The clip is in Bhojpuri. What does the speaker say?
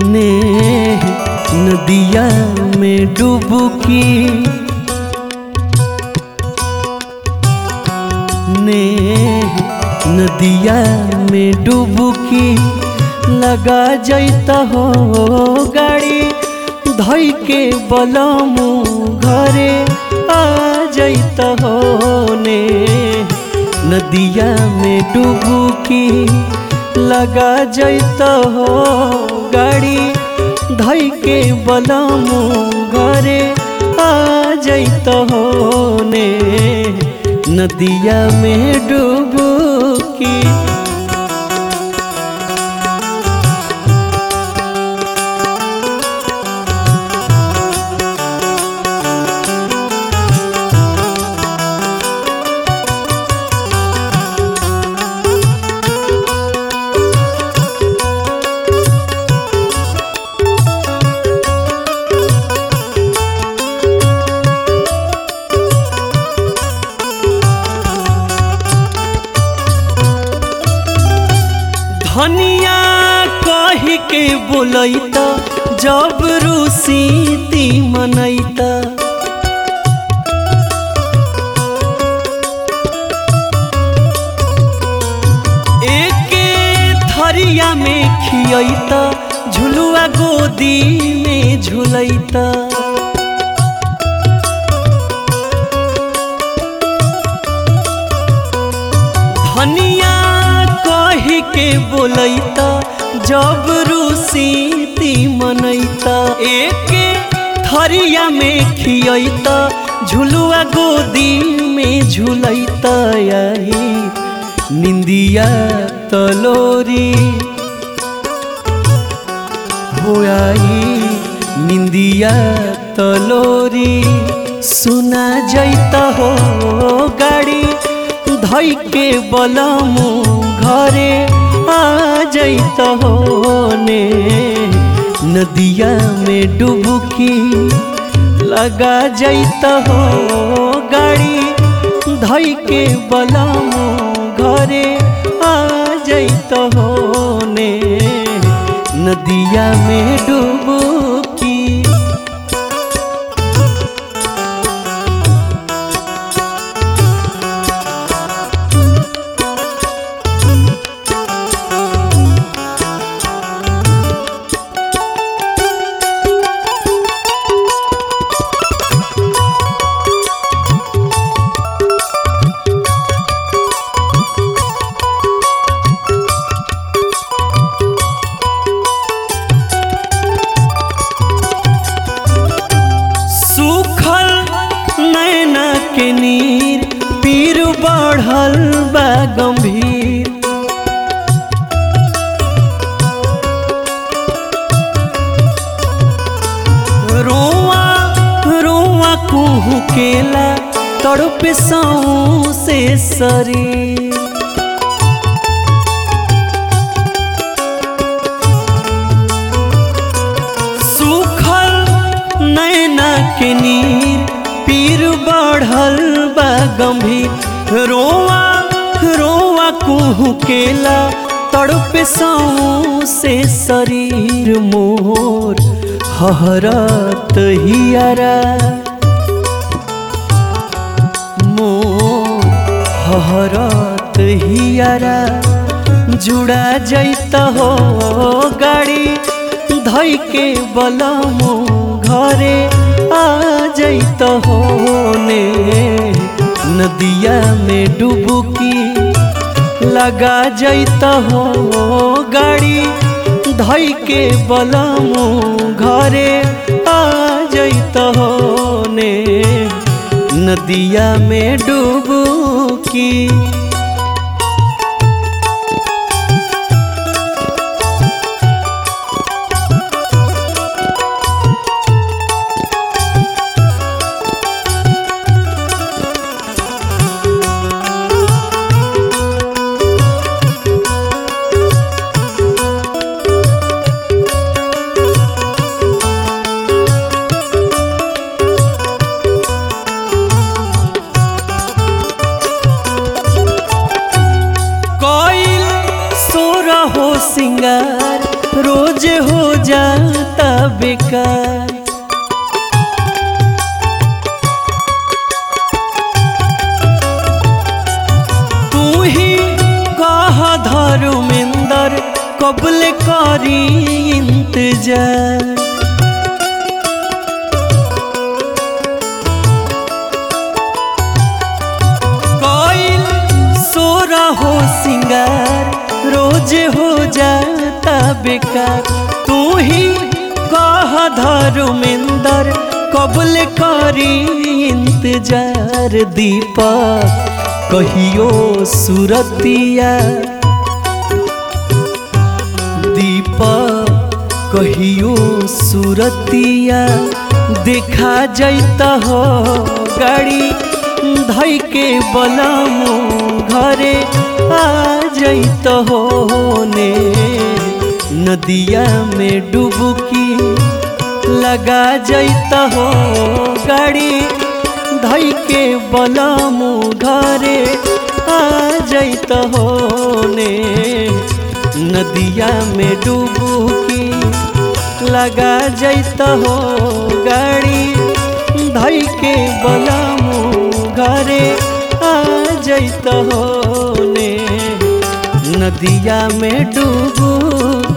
ने नदिया में डुबकी ने नदिया में डुबकी लगा जैता हो गाड़ी धई के बलमू घरे आ जैता हो ने नदिया में डुबकी लगा जैता हो गाड़ी धई के बलमू घरे आ जैता हो ने नदिया में डुबकी। धनिया कही के बोलैता जब रूसीती मनैता एके थरिया में खियैता झुलुआ गोदी में झुलैता धनिया कही के बोलैता जब रूसीती मनैता एके थरिया में खियैता झुलुआ गोदी में झुलैता आई निंदिया तलोरी हो आई निंदिया तलोरी सुना जैता हो गाड़ी धई के बलमू घरे आ जैता हो ने नदिया में डुबकी लगा जैता हो गाड़ी धई के बलमू घरे आ जैता हो ने नदिया में डुबकी। के नीर पीर बढ़ल बा गंभीर रोआ रोआ कुहू केला तड़पे सऊ से शरीर सूखल नैना के नीर पीर बढ़ल बा गंभीर रोआ रोआ कुहू केला तड़पे सऊ से शरीर मोर हहरत हियारा मोर हहरत हियारा जुड़ा जैता हो गाड़ी धई के बलमू घरे आ जैता हो ने नदिया में डुबकी लगा जैता हो गाड़ी धई के बलमू घरे आ जैता हो ने नदिया में डुबकी। रोज हो जाता बेकार। तू ही कह धर्मेंद्र कबल करी इंतजार। कोइल सोरा हो सिंगार रोज हो जाता बेकार। तू ही कह धर्मेंद्र कबल करी इंतजार। दीपक कहियो सुरतिया, दीपक कहियो सुरतिया देखा जाता हो गाड़ी धई के बलमो घरे आ जाता हो ने। नदिया में डुबकी लगा जाता हो गाड़ी धई के बलमो घरे आ जाता हो ने। नदिया में डुबकी लगा जाता हो गाड़ी धई के बलमो घरे आ जाता हो ने। नदिया में डुबकी